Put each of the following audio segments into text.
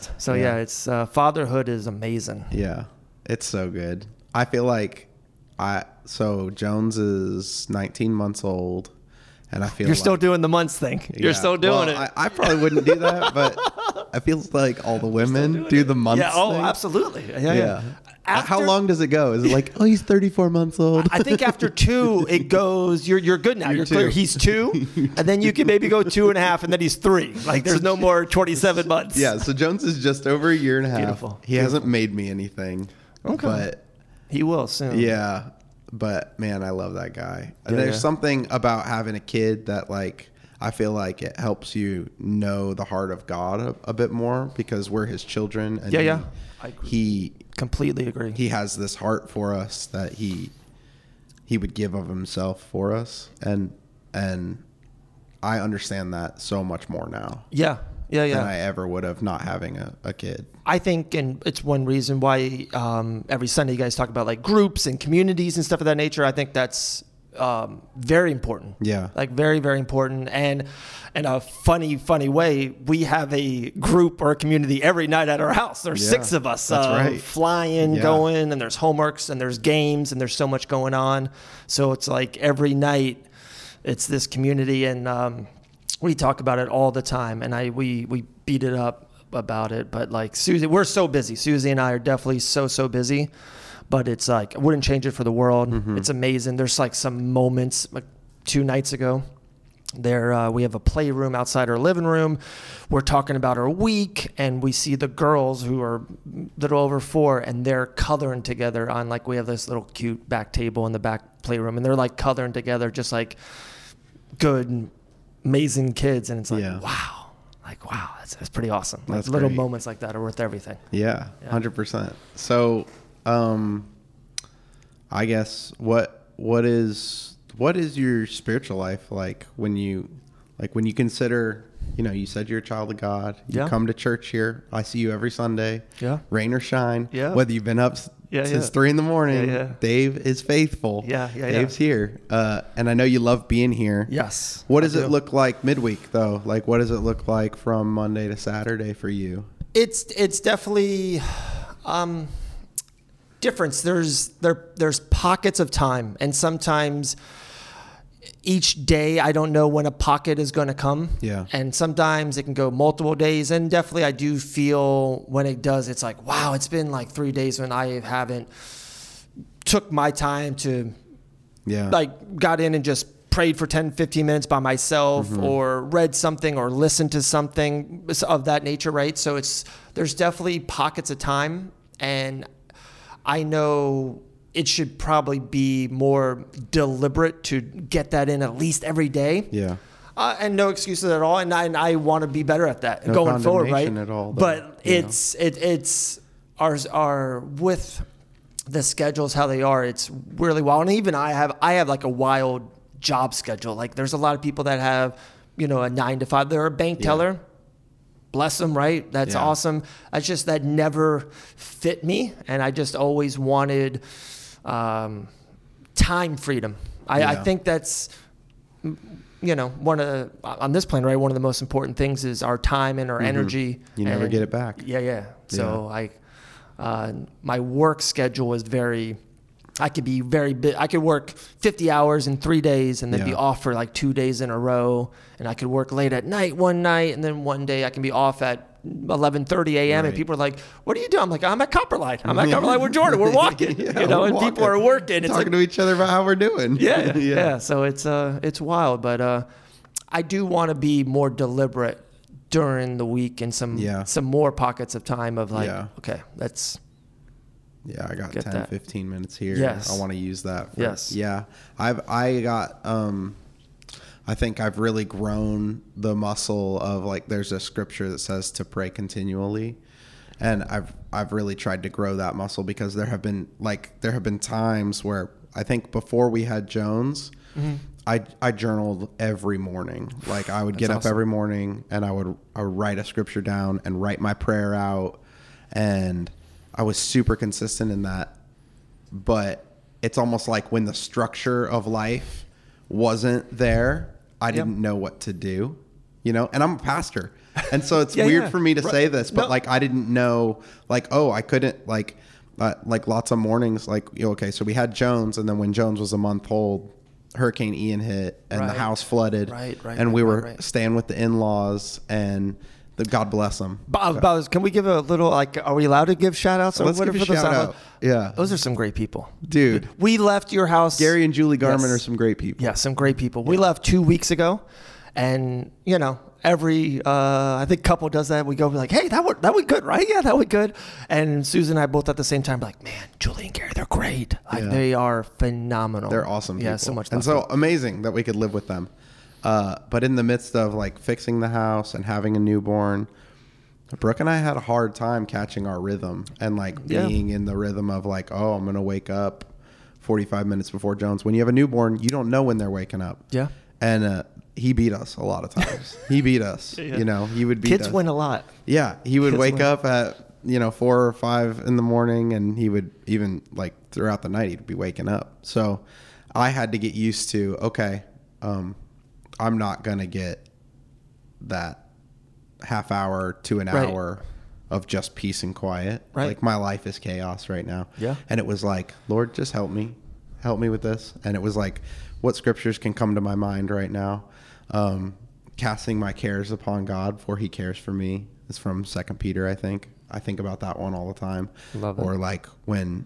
So yeah, it's fatherhood is amazing. Yeah, it's so good. I feel like so Jones is 19 months old, and I feel you're still doing the months thing. You're still doing it. I probably wouldn't do that, but I feel like all the women do the months Yeah. Oh, thing. absolutely. Yeah. How long does it go? Is it like, oh, he's 34 months old? I think after 2, it goes, you're good now. You're clear. He's 2, and then you can maybe go 2.5, and then he's 3. Like there's no more 27 months. Yeah, so Jones is just over a year and a half. Beautiful. He hasn't made me anything. Okay. But he will soon. yeah, but man, I love that guy. And there's something about having a kid that like, I feel like it helps you know the heart of God a bit more because we're his children. And he completely agree. He has this heart for us that he would give of himself for us, and I understand that so much more now. Yeah. Than I ever would have not having a kid. I think, and it's one reason why every Sunday you guys talk about like groups and communities and stuff of that nature. I think that's very important. Yeah. Like very, very important. And in a funny way, we have a group or a community every night at our house. There's 6 of us flying, going, and there's homeworks and there's games and there's so much going on. So it's like every night it's this community, and we talk about it all the time, and we beat it up about it. But like Susie, we're so busy. Susie and I are definitely so busy. But it's like, I wouldn't change it for the world. Mm-hmm. It's amazing. There's like some moments, like 2 nights ago, we have a playroom outside our living room. We're talking about our week, and we see the girls who are a little over 4, and they're coloring together on, like, we have this little cute back table in the back playroom, and they're like coloring together, just like good, amazing kids. And it's like, wow. Like, wow, that's pretty awesome. Like, little moments like that are worth everything. Yeah, 100%. So, I guess what is your spiritual life like when you consider, you said you're a child of God, you come to church here. I see you every Sunday, rain or shine, whether you've been up since 3 a.m. Dave is faithful. Dave's here. And I know you love being here. Yes. What does it look like midweek though? Like, what does it look like from Monday to Saturday for you? It's definitely, difference. There's pockets of time, and sometimes each day I don't know when a pocket is going to come. Yeah. And sometimes it can go multiple days, and definitely I do feel when it does, it's like, wow, it's been like 3 days when I haven't took my time to like got in and just prayed for 10, 15 minutes by myself, or read something or listened to something of that nature. Right. So there's definitely pockets of time, and I know it should probably be more deliberate to get that in at least every day. Yeah. And no excuses at all. And I want to be better at that going forward, right? At all, but it's our with the schedules how they are. It's really wild. And even I have like a wild job schedule. Like there's a lot of people that have, a 9 to 5. They're a bank teller. Bless them, right? That's awesome. That's just, that never fit me. And I just always wanted time freedom. I think that's, one of on this plane, right? One of the most important things is our time and our energy. You never get it back. Yeah. So my work schedule is I could be very big. I could work 50 hours in 3 days and then be off for like 2 days in a row. And I could work late at night one night, and then one day I can be off at 11:30 a.m. And people are like, "What are you doing?" I'm like, "I'm at Copperline. I'm at Copperline with Jordan. We're walking." And walking. People are working. It's talking to each other about how we're doing. Yeah. So it's wild, but I do want to be more deliberate during the week and some more pockets of time of like, okay, let's. Yeah, I got 10, 15 minutes here. Yes. I want to use that. Yes. Yeah. I think I've really grown the muscle of like, there's a scripture that says to pray continually. And I've really tried to grow that muscle because there have been times where I think before we had Jones, I journaled every morning. Like I would get up every morning and I would write a scripture down and write my prayer out, and I was super consistent in that. But it's almost like when the structure of life wasn't there, I didn't know what to do, and I'm a pastor. And so it's weird for me to say this, but like I didn't know, like, oh, I couldn't, like lots of mornings, like, okay, so we had Jones, and then when Jones was a month old, Hurricane Ian hit, and the house flooded, and we were staying with the in-laws, and God bless them. Can we give a little, like, are we allowed to give shout outs? Let's give a shout out. Yeah. Those are some great people. Dude. We left your house. Gary and Julie Garman are some great people. Yeah, some great people. We left 2 weeks ago, and, every, I think couple does that. We go like, hey, that went good, right? Yeah, that went good. And Susan and I both at the same time like, man, Julie and Gary, they're great. Like, they are phenomenal. They're awesome people. Yeah, so much. And so amazing that we could live with them. But in the midst of like fixing the house and having a newborn, Brooke and I had a hard time catching our rhythm and like being in the rhythm of like, oh, I'm going to wake up 45 minutes before Jones. When you have a newborn, you don't know when they're waking up. Yeah. And he beat us a lot of times. He beat us. He would beat us. Kids win a lot. Yeah. He would wake up at, 4 or 5 in the morning, and he would even like throughout the night, he'd be waking up. So I had to get used to, okay, I'm not going to get that half hour to an hour of just peace and quiet. Right. Like my life is chaos right now. Yeah. And it was like, Lord, just help me with this. And it was like, what scriptures can come to my mind right now? Casting my cares upon God, for he cares for me. It's from 2 Peter, I think. I think about that one all the time. Love it. Or like when,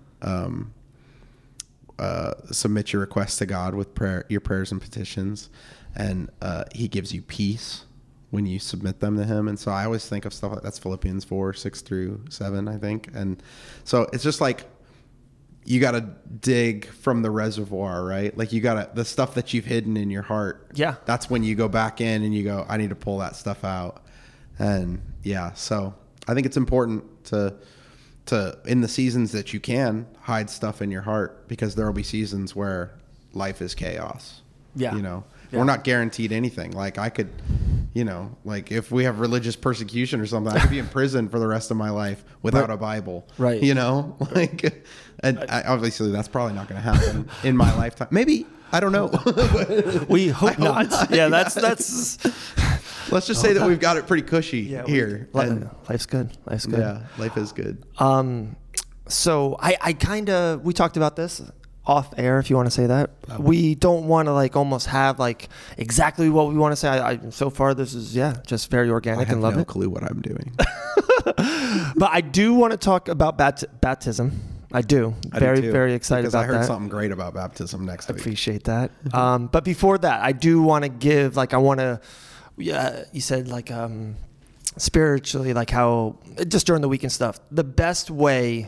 submit your requests to God with your prayers and petitions, and he gives you peace when you submit them to him. And so I always think of stuff like that's Philippians 4:6-7, I think. And so it's just like you got to dig from the reservoir, right? Like the stuff that you've hidden in your heart. Yeah. That's when you go back in and you go, I need to pull that stuff out. And so I think it's important to in the seasons that you can hide stuff in your heart, because there will be seasons where life is chaos. Yeah. We're not guaranteed anything. Like I could, like if we have religious persecution or something, I could be in prison for the rest of my life without a Bible. Right. Like, and obviously that's probably not going to happen in my lifetime. Maybe, I don't know. We hope not. Yeah. That's. Let's just say that we've got it pretty cushy here. Life's good. Life's good. Yeah, life is good. So we talked about this off air, if you want to say that. We don't want to like almost have like exactly what we want to say. So far this is just very organic and love it. I have no clue what I'm doing. But I do want to talk about baptism. I do. Very excited about that. Because I heard something great about baptism next week. Appreciate that. But before that, I do want to give you said like spiritually, like how just during the week and stuff, the best way,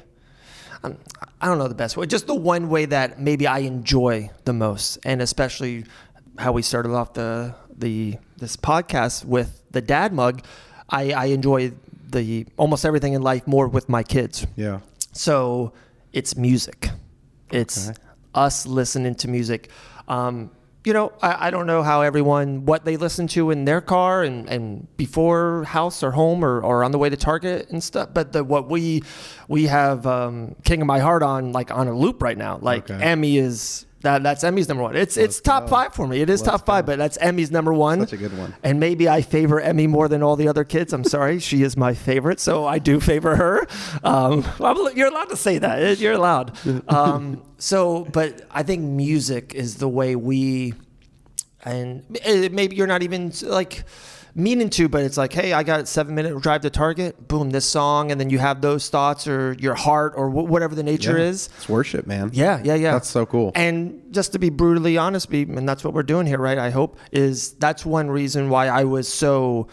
I don't know the best way, just the one way that maybe I enjoy the most, and especially how we started off this podcast with the dad mug, I enjoy almost everything in life more with my kids. Yeah. So it's music. It's us listening to music. I don't know how what they listen to in their car and before house or home or on the way to Target and stuff. But what we have King of My Heart on a loop right now. Like Emmy is that's Emmy's number one. It's top 5 for me. It is top 5, but that's Emmy's number one. Such a good one. And maybe I favor Emmy more than all the other kids. I'm sorry, she is my favorite, so I do favor her. You're allowed to say that. You're allowed. But I think music is the way and maybe you're not even like meaning to, but it's like, hey, I got a 7-minute drive to Target, boom, this song, and then you have those thoughts or your heart or whatever the nature is. It's worship, man. Yeah. That's so cool. And just to be brutally honest, and that's what we're doing here, right? I hope that's one reason why I was so,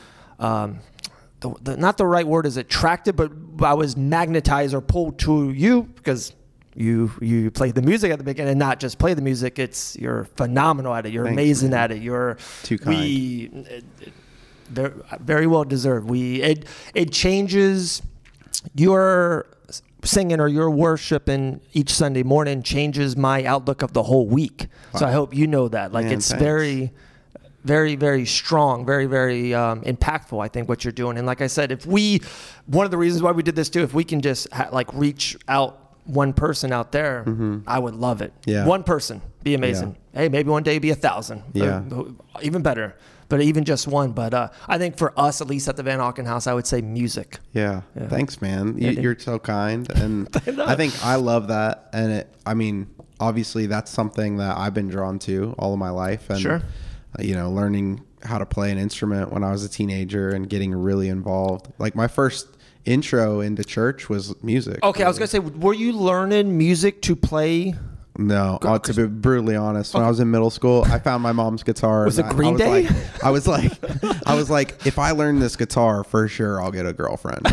not the right word is attracted, but I was magnetized or pulled to you because you play the music at the beginning, and not just play the music. You're phenomenal at it. You're amazing at it. You're too kind. Very well deserved. It changes your singing or your worship in each Sunday morning changes my outlook of the whole week. Wow. So I hope you know that. Like, it's very, very, very strong, very, very impactful, I think, what you're doing. And like I said, one of the reasons why we did this too, if we can just reach out one person out there, I would love it. Yeah. One person, be amazing. Yeah. Hey, maybe one day be 1,000. Yeah. Even better. but even just one. But I think for us, at least at the Van Auken House, I would say music. Yeah. Thanks, man. You're so kind. And I think I love that. And obviously that's something that I've been drawn to all of my life. And, sure. Learning how to play an instrument when I was a teenager and getting really involved. Like my first intro into church was music. Okay. Really. I was going to say, were you learning music to play? No, to be brutally honest, when I was in middle school, I found my mom's guitar. Was it Green Day? I was like, if I learn this guitar, for sure I'll get a girlfriend.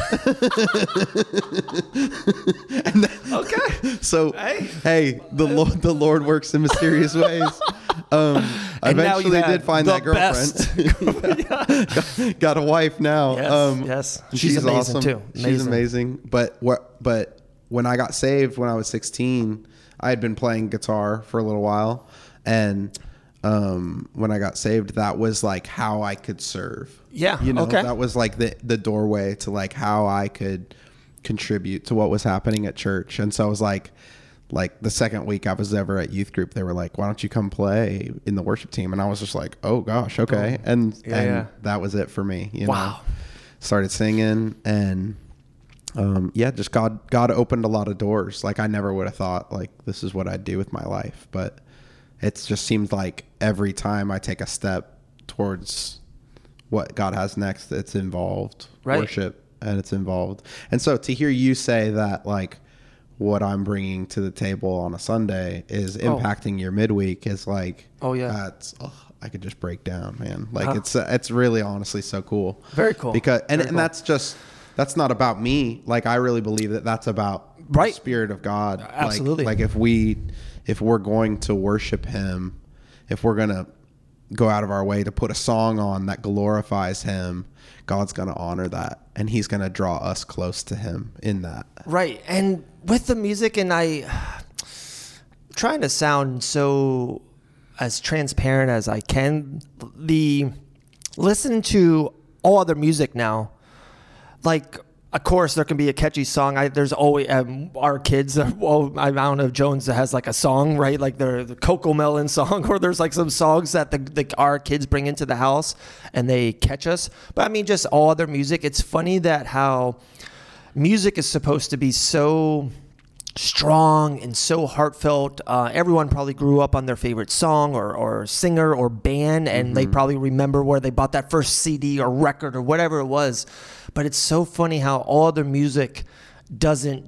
Okay. So, hey, the Lord works in mysterious ways. I eventually did find that girlfriend. Got a wife now. Yes. She's amazing awesome too. She's amazing. But when I got saved when I was 16. I had been playing guitar for a little while, and when I got saved, that was like how I could serve. Yeah. Okay. That was like the doorway to like how I could contribute to what was happening at church. And so I was like the second week I was ever at youth group, they were like, "Why don't you come play in the worship team?" And I was just like, "Oh gosh, okay." And that was it for me. Wow. Started singing and. Just God opened a lot of doors. Like I never would have thought like this is what I'd do with my life, but it just seems like every time I take a step towards what God has next, it's involved worship and it's involved. And so to hear you say that like what I'm bringing to the table on a Sunday is impacting your midweek is like, I could just break down, man. Like it's really honestly so cool. Very cool. Because and that's not about me. Like I really believe that that's about the Spirit of God. Absolutely. Like if we're going to worship Him, if we're gonna go out of our way to put a song on that glorifies Him, God's gonna honor that, and He's gonna draw us close to Him in that. Right. And with the music, and I'm trying to sound so as transparent as I can. Listen to all other music now. Like, of course, there can be a catchy song. There's always our kids. I don't know if Jones has like a song, right? Like the Coco Melon song, or there's like some songs that our kids bring into the house and they catch us. But I mean, just all other music. It's funny that how music is supposed to be so strong and so heartfelt. Everyone probably grew up on their favorite song or singer or band, and they probably remember where they bought that first CD or record or whatever it was. But it's so funny how all other music doesn't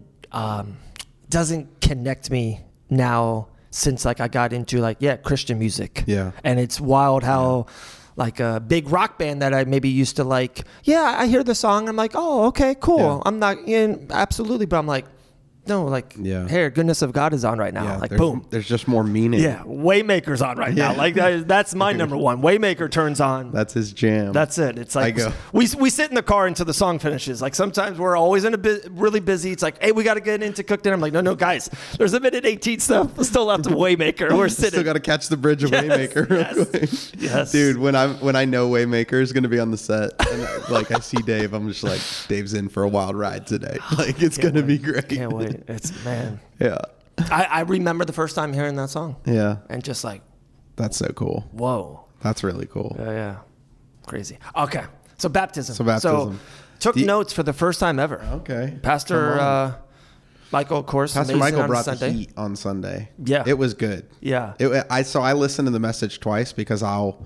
connect me now since like I got into Christian music. Yeah. And it's wild how like a big rock band that I maybe used to like, I hear the song, I'm like, oh, okay, cool. Yeah. I'm not in absolutely, but I'm like, no, like, hey, Goodness of God is on right now. Like, boom. There's just more meaning. Yeah, Waymaker's on right now. Like, that's my number one. Waymaker turns on. That's his jam. That's it. It's like, we sit in the car until the song finishes. Like, sometimes we're always really busy. It's like, hey, we got to get into Cook Dinner. I'm like, no, guys, there's a minute 18 stuff still left of Waymaker. We're sitting. Still got to catch the bridge of Waymaker real quick. Yes. Dude, when I know Waymaker is going to be on the set, and like I see Dave, I'm just like, Dave's in for a wild ride today. Like, it's going to be great. Can't wait. Man. Yeah. I remember the first time hearing that song. Yeah. And just like. That's so cool. Whoa. That's really cool. Yeah. Crazy. Okay. So baptism. So took notes for the first time ever. Okay. Pastor Michael, of course. Pastor Michael brought the heat on Sunday. Yeah. It was good. Yeah. I listened to the message twice because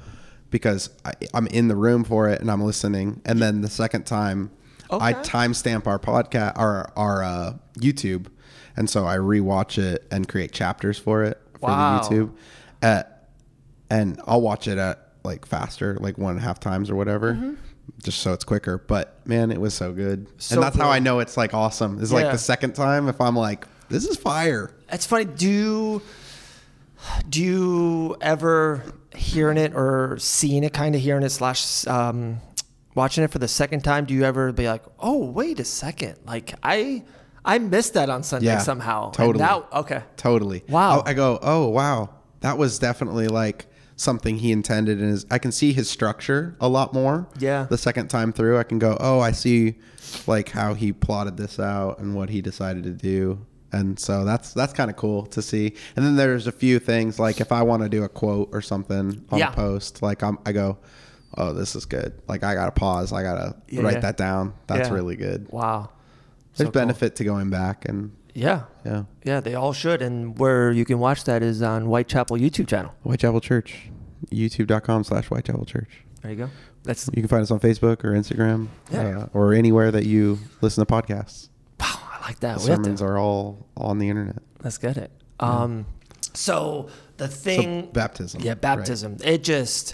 I'm in the room for it and I'm listening. And then the second time I timestamp our podcast, our YouTube. And so I rewatch it and create chapters for it for the YouTube. And I'll watch it at like faster, like 1.5 times or whatever, just so it's quicker. But man, it was so good. And that's how I know it's like awesome. It's like the second time if I'm like, this is fire. It's funny. Do you ever hearing it or seeing it, kind of hearing it / watching it for the second time? Do you ever be like, oh, wait a second. Like I missed that on Sunday somehow. Totally. Totally. Wow. I go, oh, wow. That was definitely like something he intended. And I can see his structure a lot more. Yeah. The second time through, I can go, oh, I see like how he plotted this out and what he decided to do. And so that's kind of cool to see. And then there's a few things like if I want to do a quote or something on a post, like I go, oh, this is good. Like I gotta pause. I gotta write that down. That's really good. Wow. There's benefit to going back and yeah, they all should. And where you can watch that is on Whitechapel YouTube channel. Whitechapel Church, youtube.com/Whitechapel Church. There you go. You can find us on Facebook or Instagram, or anywhere that you listen to podcasts. Wow, I like that. The sermons are all on the internet. Let's get it. So the thing, baptism. Yeah, baptism. Right. It just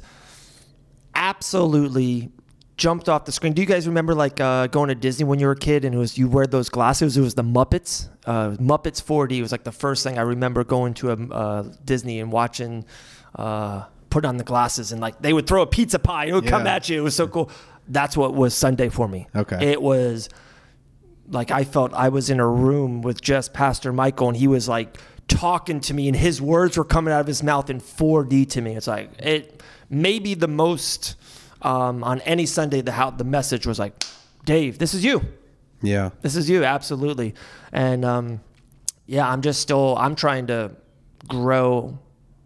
absolutely jumped off the screen. Do you guys remember like going to Disney when you were a kid and you wear those glasses? It was the Muppets. Muppets 4D was like the first thing I remember going to a Disney and watching. Put on the glasses and like they would throw a pizza pie. It would come at you. It was so cool. That's what was Sunday for me. Okay. It was like I felt I was in a room with just Pastor Michael and he was like talking to me and his words were coming out of his mouth in 4D to me. It's like it maybe the most on any Sunday the message was like, Dave, this is you. Yeah. This is you. Absolutely. And I'm trying to grow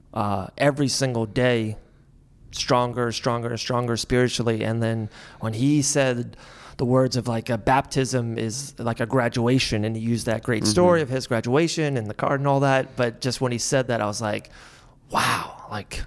every single day stronger spiritually. And then when he said the words of like a baptism is like a graduation, and he used that great story of his graduation and the card and all that, but just when he said that I was like, wow, like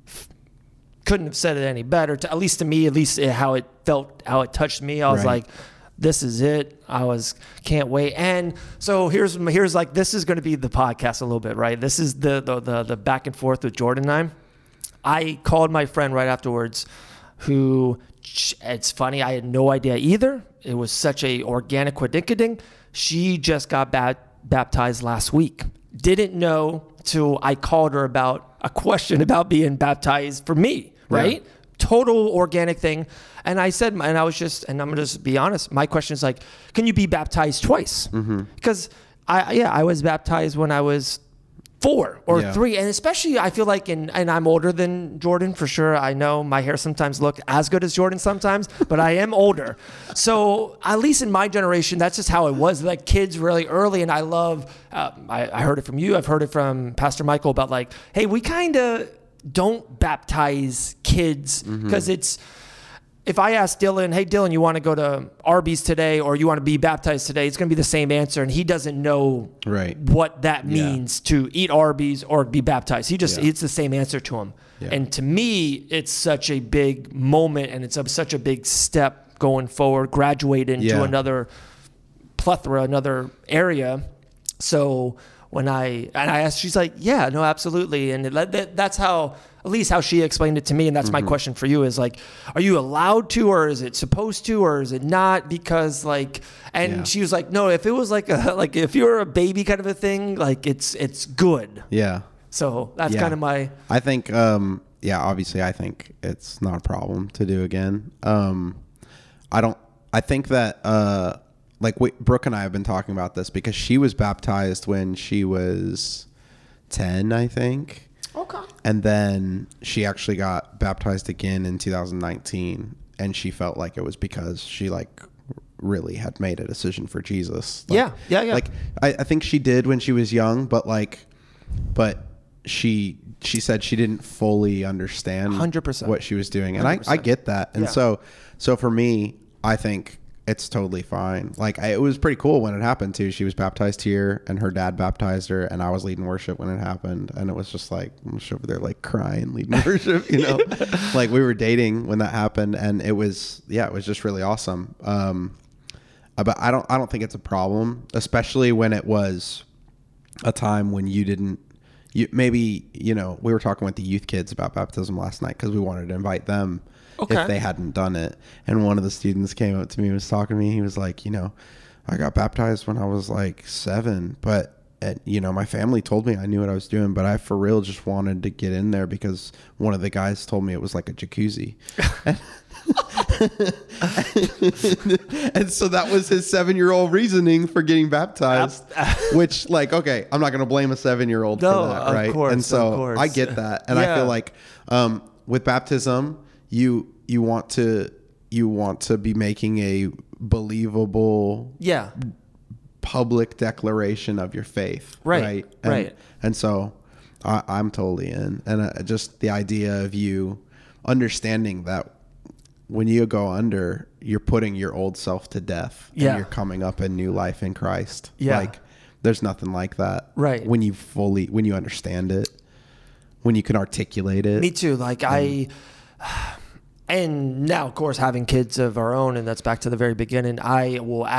couldn't have said it any better, at least to me, how it felt, how it touched me. I was like, this is it. Can't wait. And so here's like, this is going to be the podcast a little bit, right? This is the back and forth with Jordan and I called my friend right afterwards who, it's funny, I had no idea either. It was such a organic quiddinkeding. She just got baptized last week. Didn't know till I called her about a question about being baptized for me, right? Yeah. Total organic thing. And I said, and I'm going to just be honest. My question is like, can you be baptized twice? Because I was baptized when I was 4 or 3. And especially I feel like, and I'm older than Jordan for sure. I know my hair sometimes look as good as Jordan sometimes, but I am older. So at least in my generation, that's just how it was. Like kids really early. And I love, I heard it from you. I've heard it from Pastor Michael about like, hey, we kind of don't baptize kids because if I ask Dylan, hey, Dylan, you want to go to Arby's today or you want to be baptized today, it's going to be the same answer. And he doesn't know what that means to eat Arby's or be baptized. It's the same answer to him. Yeah. And to me, it's such a big moment and it's such a big step going forward, graduate into another plethora, another area. So when I asked, she's like, yeah, no, absolutely. And that's how, at least how she explained it to me. And that's my question for you is like, are you allowed to, or is it supposed to, or is it not? Because like, and she was like, no, if it was like if you're a baby kind of a thing, like it's good. Yeah. So that's kind of I think, obviously I think it's not a problem to do again. I think that, Brooke and I have been talking about this because she was baptized when she was 10, I think. Okay. And then she actually got baptized again in 2019, and she felt like it was because she really had made a decision for Jesus. Yeah. Like I think she did when she was young, but she said she didn't fully understand 100% what she was doing, and I get that. And so for me, I think it's totally fine. It was pretty cool when it happened too. She was baptized here and her dad baptized her, and I was leading worship when it happened. And it was just like, I'm just over there crying, leading worship, we were dating when that happened, and it was just really awesome. But I don't think it's a problem, especially when it was a time when we were talking with the youth kids about baptism last night because we wanted to invite them. Okay. If they hadn't done it. And one of the students came up to me and was talking to me. He was like, I got baptized when I was 7, but my family told me I knew what I was doing, but I for real just wanted to get in there because one of the guys told me it was like a jacuzzi. And so that was his 7-year-old reasoning for getting baptized, which okay, I'm not going to blame a 7-year-old for that. Right. Course, and so I get that. And I feel like, with baptism, you want to be making a believable public declaration of your faith, right? And so I'm totally in, and just the idea of you understanding that when you go under, you're putting your old self to death. Yeah. And you're coming up in new life in Christ. Yeah. Like there's nothing like that. Right. When you understand it, when you can articulate it. Me too. Like and now of course having kids of our own, and that's back to the very beginning, I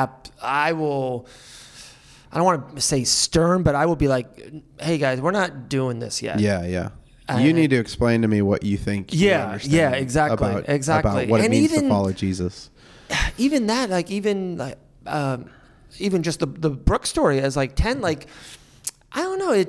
don't want to say stern, but I will be like, hey guys, we're not doing this yet. Yeah. Yeah. You need to explain to me what you think. Yeah, exactly. About what it means to follow Jesus. Even that, like, even just the Brooke story as like 10, like, I don't know.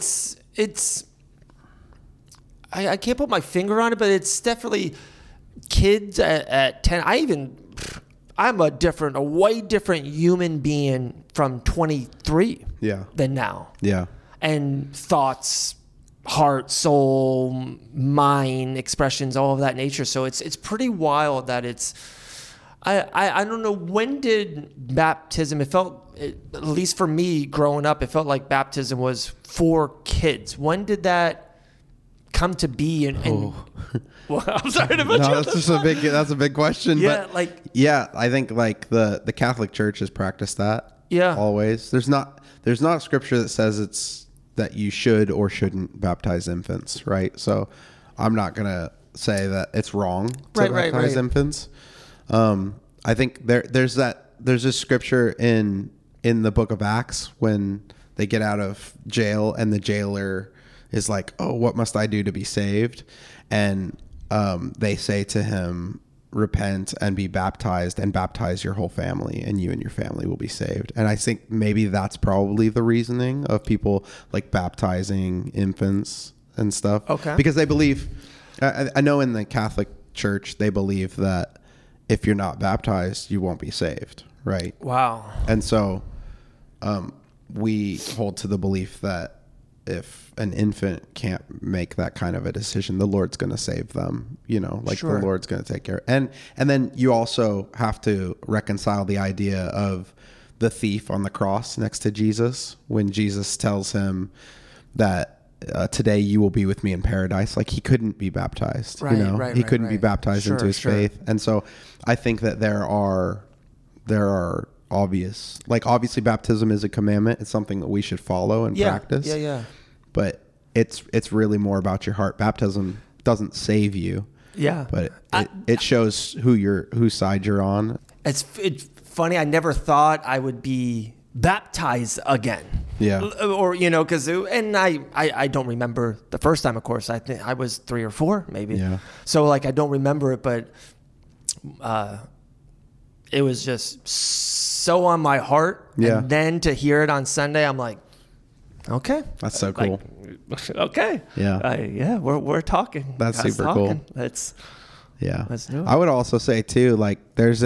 I can't put my finger on it, but it's definitely kids at 10. I'm a way different human being from 23 than now. Yeah. And thoughts, heart, soul, mind, expressions, all of that nature. So it's pretty wild that I don't know, when did baptism, at least for me growing up, it felt like baptism was for kids. When did that come to be? Well, I'm sorry to put you. That's a big question. Yeah, but I think like the Catholic Church has practiced that. Yeah. Always. There's not a scripture that says that you should or shouldn't baptize infants, right? So I'm not going to say that it's wrong to baptize infants. I think there's this scripture in the book of Acts when they get out of jail and the jailer is like, oh, what must I do to be saved? And they say to him, repent and be baptized and baptize your whole family, and you and your family will be saved. And I think maybe that's probably the reasoning of people like baptizing infants and stuff. Okay. Because they believe, I know in the Catholic Church, they believe that if you're not baptized, you won't be saved. Right. Wow. And so we hold to the belief that if an infant can't make that kind of a decision, the Lord's going to save them, the Lord's going to take care. And then you also have to reconcile the idea of the thief on the cross next to Jesus, when Jesus tells him that today you will be with me in paradise. Like, he couldn't be baptized, he couldn't be baptized into his faith. And so I think that there are obviously baptism is a commandment. It's something that we should follow and practice. Yeah. But it's really more about your heart. Baptism doesn't save you. Yeah. But it shows whose side you're on. It's funny. I never thought I would be baptized again. Yeah. Or, and I don't remember the first time, of course. I think I was 3 or 4 maybe. Yeah. So like, I don't remember it, but it was just so on my heart. Yeah. And then to hear it on Sunday, I'm like, okay. That's so cool. Okay. Yeah. We're talking. That's God's super talking. cool. Let's do it. I would also say too, like there's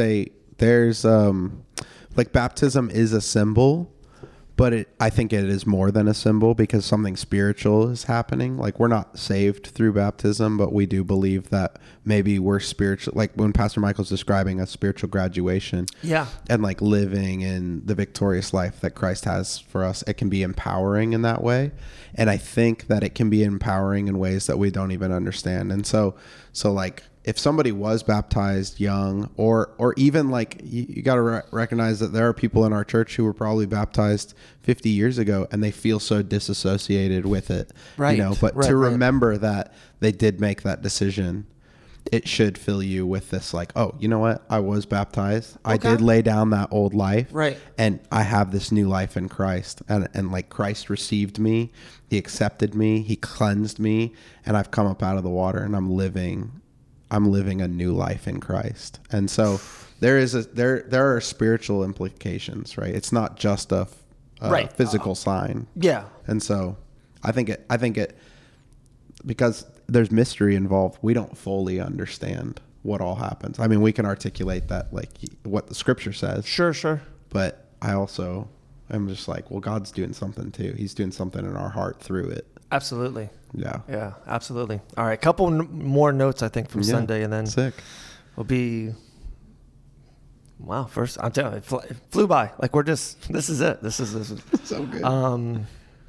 like baptism is a symbol, but I think it is more than a symbol, because something spiritual is happening. Like, we're not saved through baptism, but we do believe that maybe we're spiritual. Like when Pastor Michael's describing a spiritual graduation, and like living in the victorious life that Christ has for us, it can be empowering in that way. And I think that it can be empowering in ways that we don't even understand. And so like, if somebody was baptized young, or even like, you got to recognize that there are people in our church who were probably baptized 50 years ago and they feel so disassociated with it, but to remember that they did make that decision, it should fill you with this like, oh, you know what? I was baptized. Okay. I did lay down that old life, and I have this new life in Christ, and like Christ received me, he accepted me, he cleansed me, and I've come up out of the water and I'm living a new life in Christ. And so there are spiritual implications, right? It's not just a physical sign. Yeah. And so I think it, because there's mystery involved, we don't fully understand what all happens. I mean, we can articulate that, like what the scripture says. Sure. But I also am just like, well, God's doing something too. He's doing something in our heart through it. Absolutely. Yeah, absolutely. All right, couple more notes I think from Sunday, and then we'll be. Wow, first I'm telling you, it flew by. Like this is it. This is so good.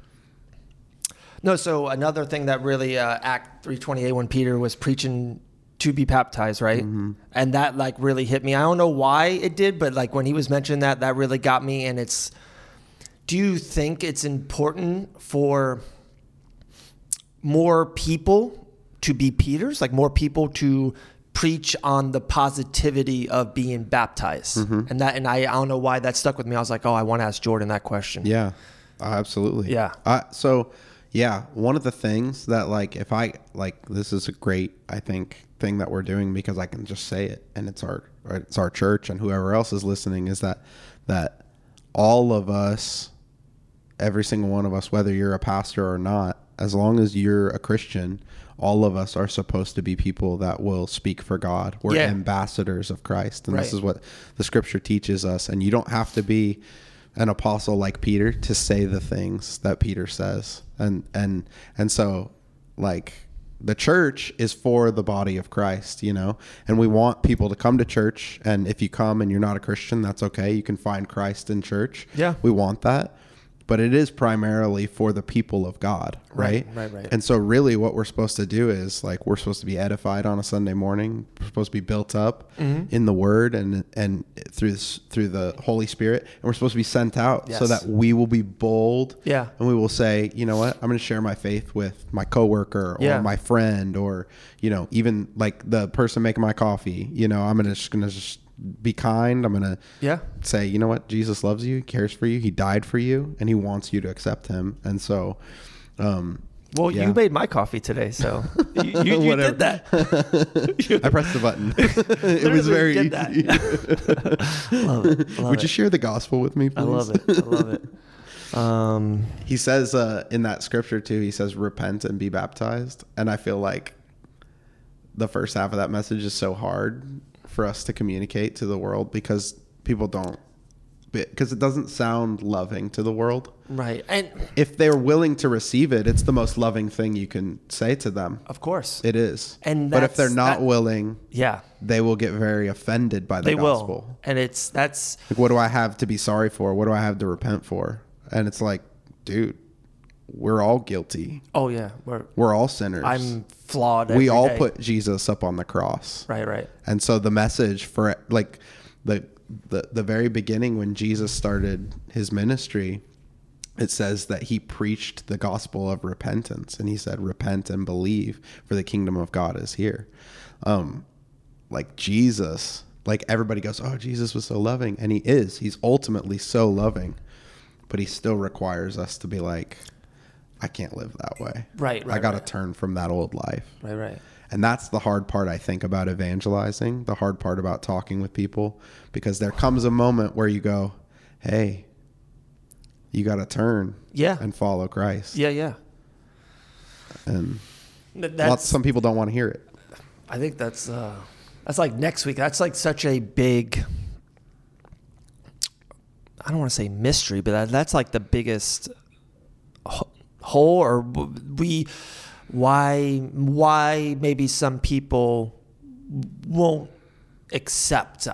No, so another thing that really Act 3:28, when Peter was preaching to be baptized, right? And that like really hit me. I don't know why it did, but like when he was mentioning that, that really got me. And do you think it's important for more people to be Peters, like more people to preach on the positivity of being baptized? And I don't know why that stuck with me. I was like, oh, I want to ask Jordan that question. Yeah, absolutely. Yeah. One of the things that like, if I like, this is a great, I think, thing that we're doing because I can just say it and it's our church and whoever else is listening, is that all of us, every single one of us, whether you're a pastor or not, as long as you're a Christian, all of us are supposed to be people that will speak for God. We're ambassadors of Christ. And this is what the scripture teaches us. And you don't have to be an apostle like Peter to say the things that Peter says. And so like the church is for the body of Christ, and we want people to come to church. And if you come and you're not a Christian, that's okay. You can find Christ in church. Yeah. We want that. But it is primarily for the people of God, right? Right. And so really what we're supposed to do is like, we're supposed to be edified on a Sunday morning. We're supposed to be built up in the word and through the Holy Spirit. And we're supposed to be sent out so that we will be bold. Yeah. And we will say, you know what, I'm going to share my faith with my coworker or my friend, or, even like the person making my coffee, I'm going to be kind. I'm going to say, you know what? Jesus loves you. He cares for you. He died for you and he wants you to accept him. And so, you made my coffee today. So you did that. I pressed the button. It was very easy. Love it. Would you share the gospel with me, please? I love it. He says, in that scripture too, he says, repent and be baptized. And I feel like the first half of that message is so hard for us to communicate to the world because people don't, because it doesn't sound loving to the world. Right. And if they're willing to receive it, it's the most loving thing you can say to them. Of course. It is. But if they're not willing, they will get very offended by the gospel. Will. And that's like, what do I have to be sorry for? What do I have to repent for? And it's like, dude, we're all guilty. Oh yeah. We're all sinners. I'm flawed. We all put Jesus up on the cross. Right. And so the message for like the very beginning, when Jesus started his ministry, it says that he preached the gospel of repentance, and he said, repent and believe, for the kingdom of God is here. Like Jesus, like everybody goes, oh, Jesus was so loving. And he is. He's ultimately so loving, but he still requires us to be like, I can't live that way. Right. I got to turn from that old life. Right. And that's the hard part, I think, about evangelizing, the hard part about talking with people, because there comes a moment where you go, hey, you got to turn and follow Christ. Yeah. And some people don't want to hear it. I think that's like next week. That's like such a big, I don't want to say mystery, but that's like the biggest hole, or why maybe some people won't accept,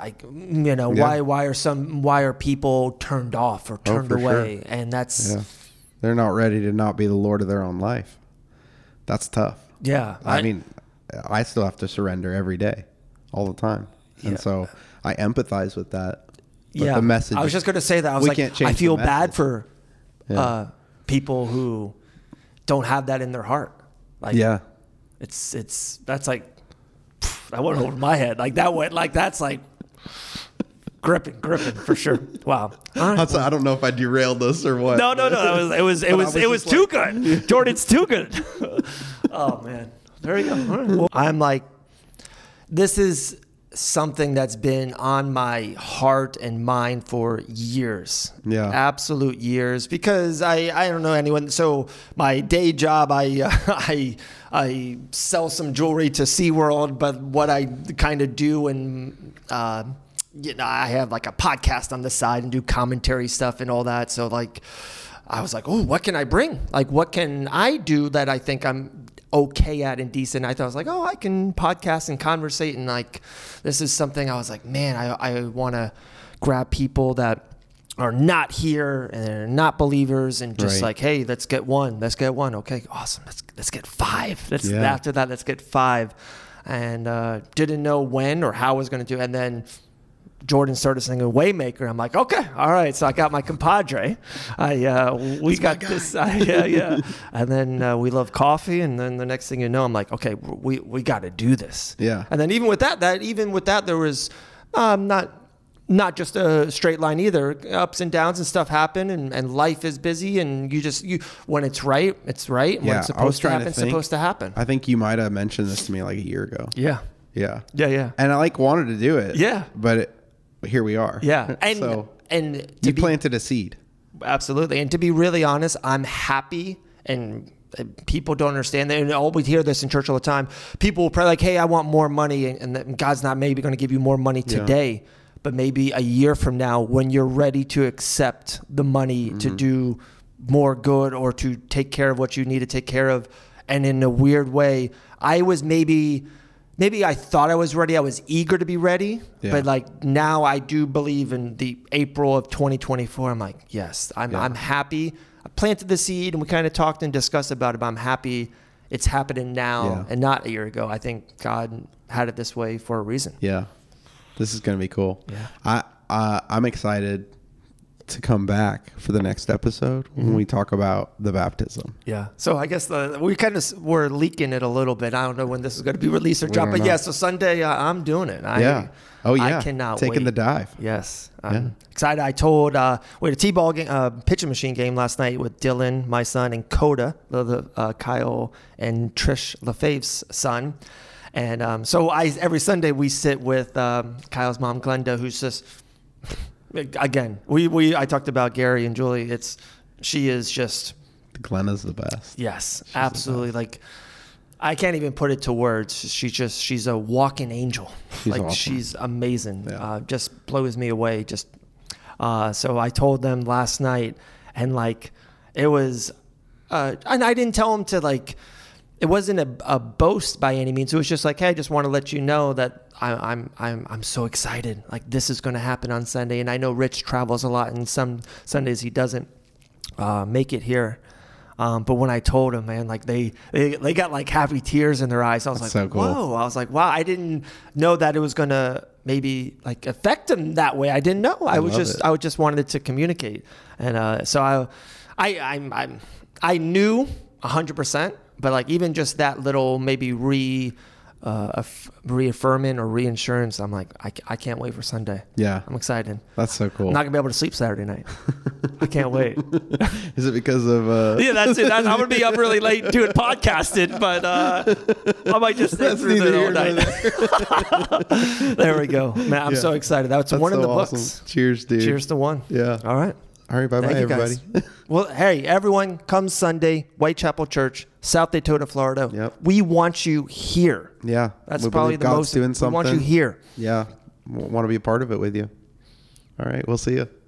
why are people turned off or turned away? Sure. And that's they're not ready to not be the Lord of their own life. That's tough. Yeah. I mean, I still have to surrender every day, all the time. And so I empathize with that. But the message, I was just going to say that. I was like, I feel bad for people who don't have that in their heart. Like, that's like, that went over my head. Like that went, like that's like gripping for sure. Wow. Right. I don't know if I derailed this or what. No. It was too good. Jordan's too good. Oh man. There you go. All right. Well, I'm like, this is something that's been on my heart and mind for years. Yeah. Absolute years. Because I don't know anyone. So my day job, I sell some jewelry to SeaWorld, but what I kind of do, and I have like a podcast on the side and do commentary stuff and all that. So like, I was like, oh, what can I bring? Like, what can I do that I think I'm okay at and decent? I thought, I was like, oh, I can podcast and conversate, and like, this is something I was like, man, I want to grab people that are not here and they're not believers, and just like, hey, let's get one. Okay, awesome. Let's get 5. After that, let's get 5. and didn't know when or how I was going to do it. And then Jordan started singing Waymaker. I'm like, okay, all right. So I got my compadre. We got this. Yeah. And then we love coffee. And then the next thing you know, I'm like, okay, we got to do this. Yeah. And then even with that, there was not just a straight line either. Ups and downs and stuff happen, and life is busy, and you when it's right, it's right. And when it's supposed to happen, it's supposed to happen. I think you might have mentioned this to me like a year ago. Yeah. And I wanted to do it. Yeah. But here we are. Yeah. And you planted a seed. Absolutely. And to be really honest, I'm happy, and people don't understand that. And I always hear this in church all the time. People will probably hey, I want more money, and God's not maybe going to give you more money today, but maybe a year from now when you're ready to accept the money to do more good or to take care of what you need to take care of. And in a weird way, I was maybe I thought I was ready. I was eager to be ready. Yeah. But now I do believe in the April of 2024. I'm like, yes, I'm happy. I planted the seed, and we kind of talked and discussed about it, but I'm happy it's happening now and not a year ago. I think God had it this way for a reason. Yeah. This is going to be cool. Yeah. I'm excited to come back for the next episode when we talk about the baptism. Yeah. So I guess we kind of were leaking it a little bit. I don't know when this is going to be released or dropped, but so Sunday I'm doing it. I cannot taking wait. the dive. Yes. I'm excited. I told, we had a T-ball game, pitching machine game last night with Dylan, my son, and Coda, Kyle and Trish LaFave's son. And so every Sunday we sit with Kyle's mom, Glenda, who's just, again, I talked about Gary and Julie. She is just. Glenda's the best. Yes, she's absolutely. I can't even put it to words. She's a walking angel. She's awesome. She's amazing. Yeah. Just blows me away. So I told them last night, and it was, and I didn't tell them to it wasn't a boast by any means. It was just hey, I just want to let you know that I'm so excited. This is going to happen on Sunday, and I know Rich travels a lot, and some Sundays he doesn't make it here. But when I told him, man, they got happy tears in their eyes. I was That's so cool. Whoa! I was like, wow! I didn't know that it was gonna maybe affect him that way. I didn't know. I just wanted to communicate, and so I knew 100%. But even just that little maybe reaffirming or reinsurance, I'm I can't wait for Sunday. Yeah. I'm excited. That's so cool. I'm not going to be able to sleep Saturday night. I can't wait. Is it because of... Yeah, that's it. I'm going to be up really late doing podcasting, but I might just stay through the all night. There we go. Man, I'm so excited. That's one in the books. Awesome. Cheers, dude. Cheers to one. Yeah. All right. All right, bye-bye, everybody. Well, hey, everyone, come Sunday, Whitechapel Church, South Daytona, Florida. Yep. We want you here. Yeah. That's probably the most. Doing something. We want you here. Yeah. Want to be a part of it with you. All right, we'll see you.